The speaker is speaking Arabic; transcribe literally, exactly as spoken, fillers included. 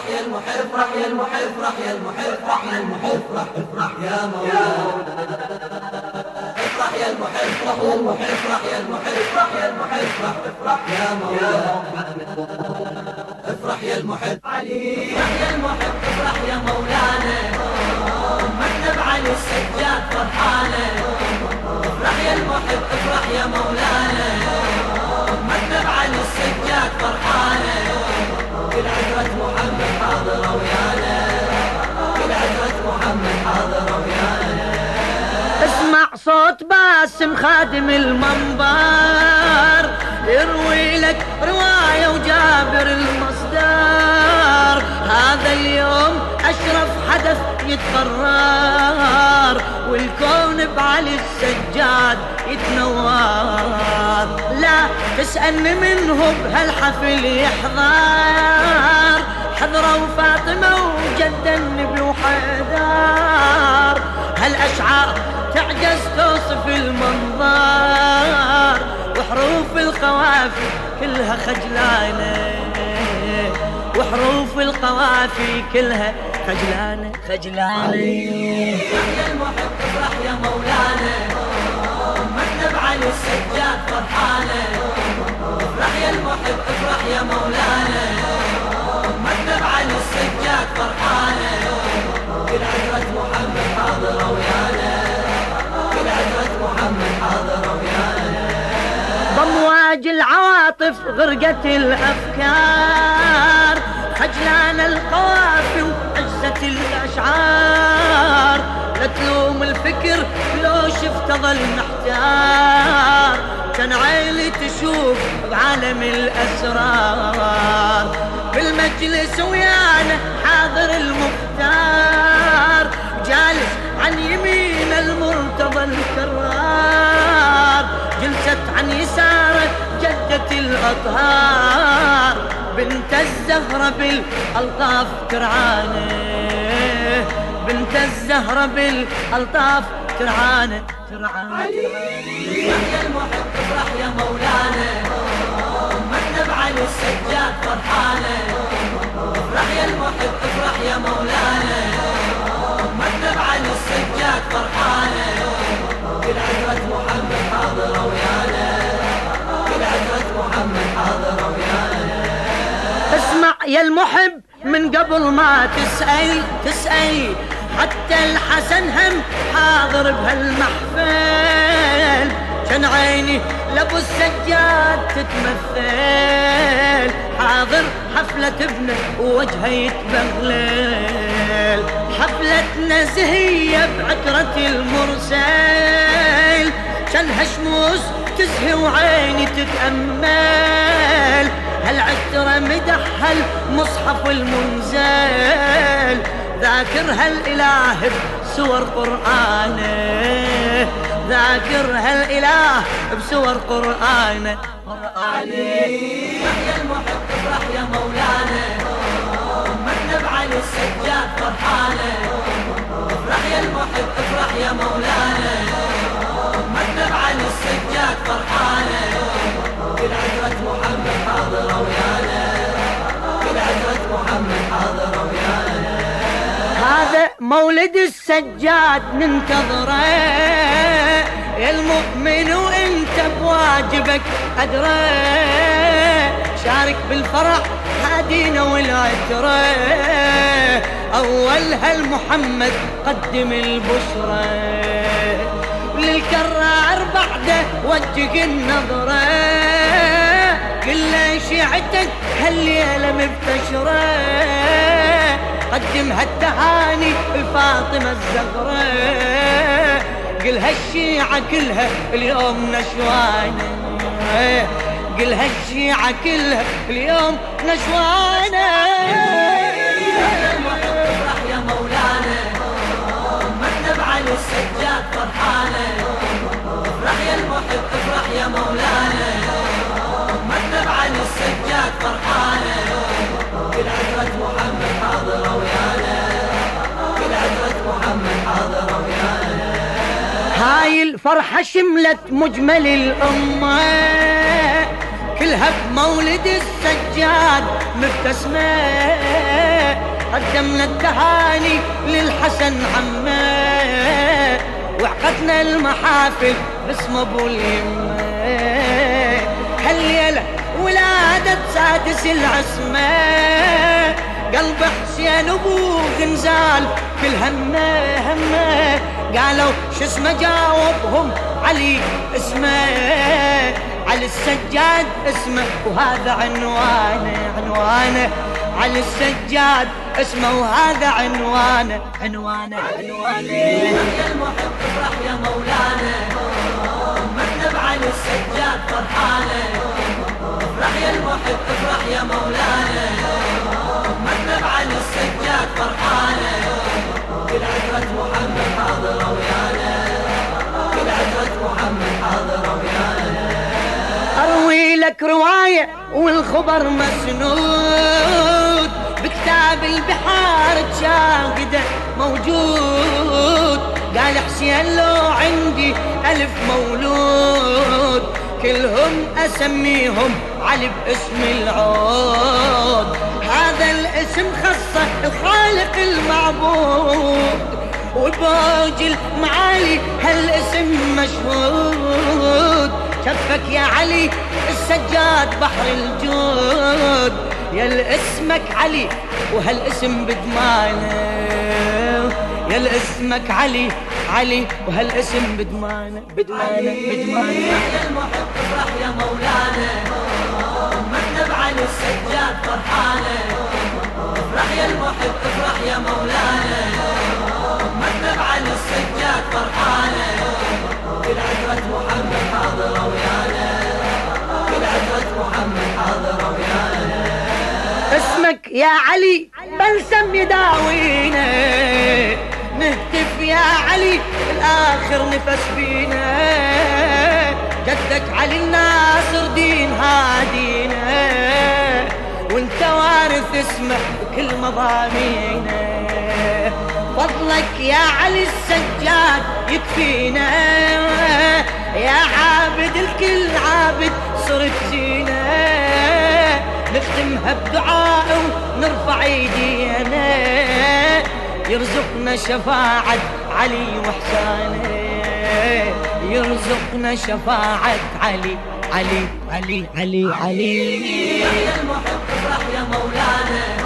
يا المحب افرح يا المحب افرح يا المحب افرح يا المحب افرح افرح يا مولانا افرح يا المحب افرح يا المحب افرح يا المحب افرح يا المحب افرح افرح يا مولانا افرح يا المحب علي افرح يا المحب افرح يا مولانا مكتب علي السجاد فرحانه افرح يا المحب افرح يا مولانا مكتب علي السجاد فرحانه كل عترة محمد حاضرة ويانا كل عترة محمد حاضرة ويانا اسمع صوت باسم خادم المنبر يروي لك رواية وجابر المصدر هذا اليوم أشرف حدث يتقرر والكون بعلي السجاد يتنور لا تسألني منه بهالحفل يحضر حضروا فاطمة وجد النبي وحيدر هالأشعار تعجز توصف المنظر وحروف القوافي كلها خجلانة وحروف القوافي كلها خجلانة خجلانة يا المحب افرح يا مولانا مكتب علي السجاد فرحانة افرح يا المحب افرح يا مولانا مكتب علي السجاد فرحانة كل عترة محمد حاضرة ويانا كل عترة محمد حاضرة ويانا بمواج العواطف غرقت الأفكار خجلان القوافي وعزة الأشعار لا تلوم الفكر لو شفت ظل محتار كان عيني تشوف بعالم الأسرار بالمجلس ويانا حاضر المختار جالس عن يمين المرتضى الكرار جلست عن يساره جدة الأطهار بنت الزهرة بالألطاف ترعانة بنت الزهرة بالألطاف ترعانة ترعانة يا المحب افرح يا مولانا مكتب علي السجاد فرحانة افرح يا المحب افرح يا مولانا مكتب علي السجاد فرحانة كل عترة محمد حاضرة ويانا كل عترة محمد حاضرة ويانا اسمع يا المحب من قبل ما تسأل تسأل حتى الحسن هم حاضر بهالمحفل كان عيني لابو السجاد تتمثل حاضر حفلة ابنه ووجهه يتبغلل حفلتنا زهية بعترة المرسل كان هشموس تزهي وعيني تتأمل هالعترة مدح المصحف المنزل ذاكرها الإله بسور قرآنه ذاكرها الإله بسور قرآنه علي يا المحب افرح يا مولانا مكتب علي السجاد فرحانة افرح يا المحب افرح يا مولانا مكتب علي السجاد فرحانة كل عترة محمد حاضرة ويانا كل عترة محمد حاضرة ويانا هذا مولد السجاد ننتظره يا المؤمن وانت بواجبك أدرى شارك بالفرح هادينا والعترة أول هالمحمد قدم البشرى للكرار بعده وجه النظرة كل شيعتك هالليلة مبتشرة قدم هالتهاني الفاطمة الزهرة قل هالشيعة كلها اليوم نشوانة قل هالشيعة كلها اليوم نشوانة يا المحب افرح يا مولانا مكتب علي السجاد فرحانة افرح يا المحب افرح يا مولانا مكتب علي السجاد فرحانة كل عترة محمد حاضرة ويانا كل عترة محمد حاضرة ويانا هاي الفرحة شملت مجمل الأمة كلها بمولد السجاد مبتسمة قدمنا التهاني للحسن عمه، وعقدنا المحافل باسم ابو اليمه. هالليله ولادة سادس العصمه، قلب حسين ابو غنزال كل همه همه. قالوا شو اسمه جاوبهم علي اسمه، علي السجاد اسمه وهذا عنوانه عنوانه. علي السجاد اسمه وهذا عنوانه عنوانه عنوانه. يا المحب افرح يا مولانا، مكتب علي السجاد فرحانه. افرح يا المحب افرح يا مولانا، مكتب علي السجاد فرحانه. كل عترة محمد حاضرة ويانا، كل عترة محمد حاضرة ويانا. اروي لك رواية والخبر مسنود، بكتاب البحار تشاهده موجود. قال حسين لو عندي ألف مولود، كلهم أسميهم علي باسم العود. هذا الاسم خصه الخالق المعبود، وبوج المعالي هالاسم مشهود. كفك يا علي السجاد بحر الجود، يا الاسمك علي وهالاسم بدمانه. يا الاسمك علي علي وهالاسم بدمانه بدمانه بدمانه. يا المحب افرح يا مولانا، مكتب علي السجاد فرحانه. افرح يا المحب افرح يا مولانا، مكتب علي السجاد فرحانه. كل عترة محمد حاضرة ويانا، كل عترة محمد حاضرة ويانا. اسمك يا علي بلسم يداوينا، نهتف يا علي الآخر نفس فينا. جدك علي الناصر دين هادينا، وانت وارث اسمه بكل مضامينا. فضلك يا علي السجاد يكفينا، يا عابد الكل عابد صرت زينه. نختمها بدعاء ونرفع ايدينا، يرزقنا شفاعة علي وحسانه. يرزقنا شفاعة علي علي علي علي علي. يا المحب افرح يا مولانا،